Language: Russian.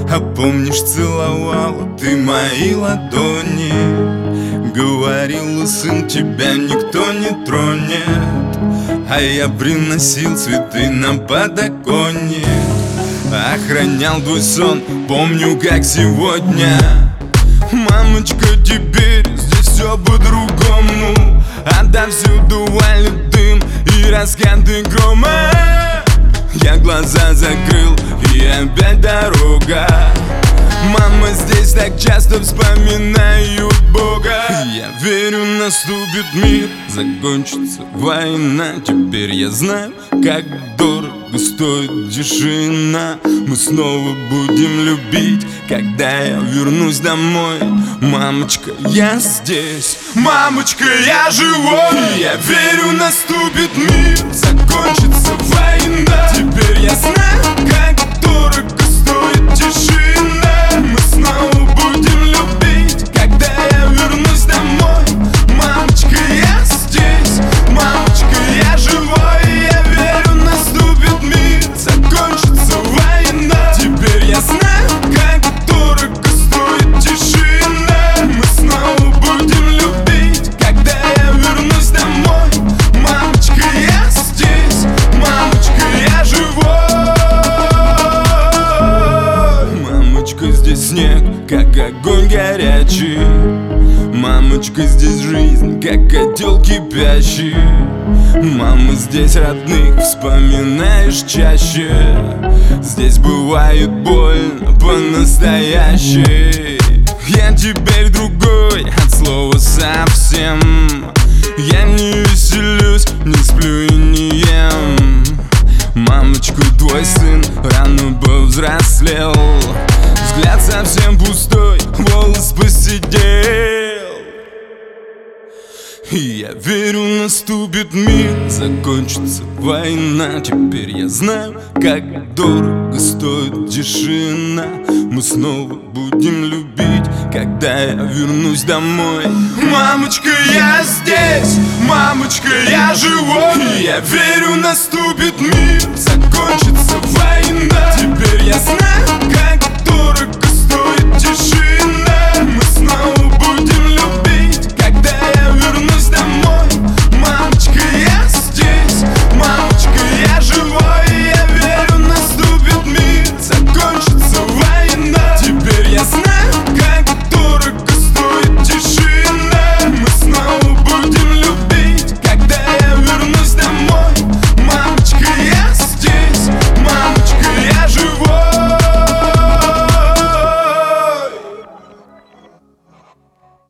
А помнишь, целовала ты мои ладони, говорила, сын, тебя никто не тронет. А я приносил цветы на подоконник, охранял твой сон, помню как сегодня. Мамочка, теперь здесь все по-другому. Отовсюду валит дым и раскаты грома. Я глаза закрыл, и опять дорога. Мама, здесь так часто вспоминают Бога. Я верю, наступит мир, закончится война. Теперь я знаю, как дорого стоит тишина. Мы снова будем любить, когда я вернусь домой. Мамочка, я здесь, мамочка, я живой. Я верю, наступит мир, закончится война. Теперь я знаю, как дорого стоит тишина. Мы снова будем любить, когда я вернусь домой. Мамочка, я здесь, мамочка, я живой. Я верю, наступит мир, закончится война. Теперь я знаю, как дорого стоит тишина. Мы снова будем любить, когда я вернусь домой. Мамочка, я здесь, мамочка, я живой. Мамочка, здесь снег, как огонь горячий. Мамочка, здесь жизнь, как котел кипящий. Мама, здесь родных вспоминаешь чаще. Здесь бывает больно по-настоящей. Я теперь другой, от слова совсем. Я не веселюсь, не сплю и не ем. Мамочка, твой сын рано повзрослел. Взгляд совсем пустой, волос поседел. И я верю, наступит мир, закончится война. Теперь я знаю, как дорого стоит тишина. Мы снова будем любить, когда я вернусь домой. Мамочка, я здесь, мамочка, я живой. И я верю, наступит мир, закончится война. Теперь я знаю,